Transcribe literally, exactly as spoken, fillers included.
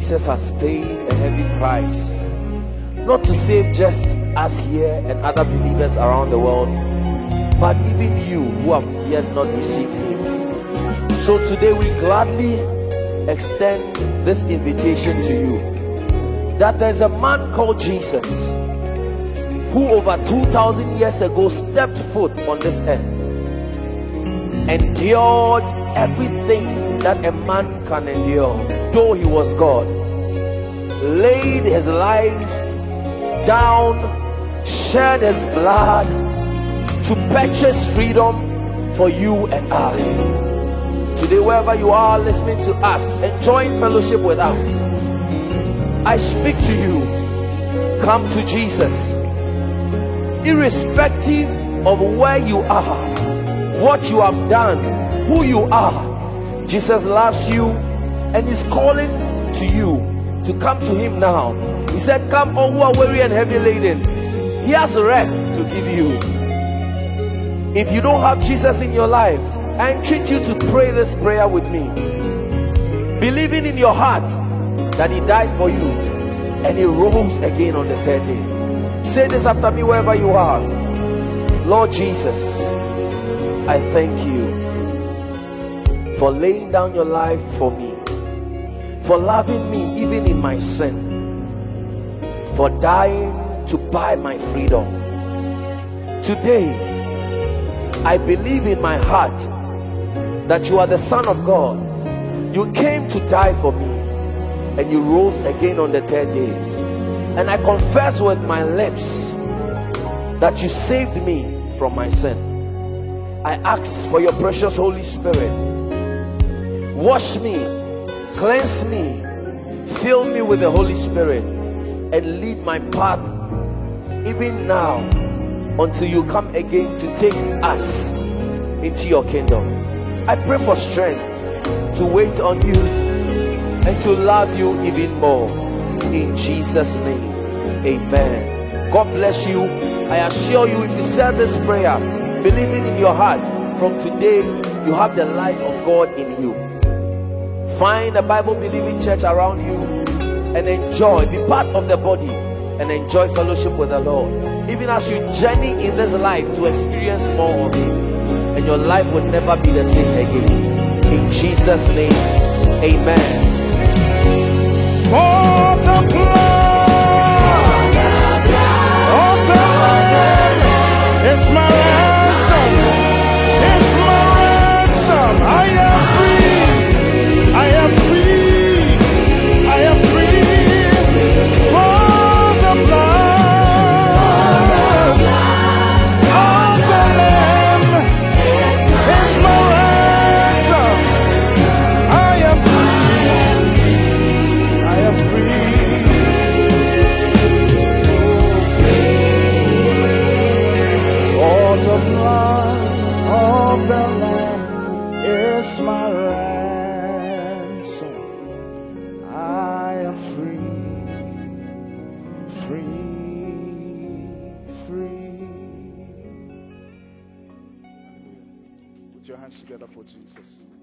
Jesus has paid a heavy price, not to save just us here and other believers around the world, but even you who have yet not received him. So today we gladly extend this invitation to you, that there's a man called Jesus who over two thousand years ago stepped foot on this earth, endured everything that a man can endure, though he was God, laid his life down, shed his blood to purchase freedom for you and I. Today, wherever you are listening to us, enjoying fellowship with us, I speak to you. Come to Jesus, irrespective of where you are, what you have done, who you are. Jesus loves you and is calling to you to come to him now. He said, come all who are weary and heavy laden. He has rest to give you. If you don't have Jesus in your life, I entreat you to pray this prayer with me, believing in your heart that he died for you and he rose again on the third day. Say this after me wherever you are. Lord Jesus, I thank you for laying down your life for me, for loving me even in my sin, for dying to buy my freedom. Today, I believe in my heart that you are the Son of God. You came to die for me and you rose again on the third day. And I confess with my lips that you saved me from my sin. I ask for your precious Holy Spirit. Wash me, cleanse me, fill me with the Holy Spirit, and lead my path even now until you come again to take us into your kingdom. I pray for strength to wait on you and to love you even more. In Jesus' name, amen. God bless you. I assure you, if you said this prayer, believing in your heart, from today you have the life of God in you. Find a Bible-believing church around you and enjoy, be part of the body and enjoy fellowship with the Lord, even as you journey in this life to experience more of him, and your life will never be the same again. In Jesus' name, amen. For the blood of the Lamb is my ransom, is my ransom. I am free, I am free, I am free. For the blood of the Lamb is my ransom. I am free, I am free. For the blood of the Lamb is my ransom. I am free, free, free. Put your hands together for Jesus.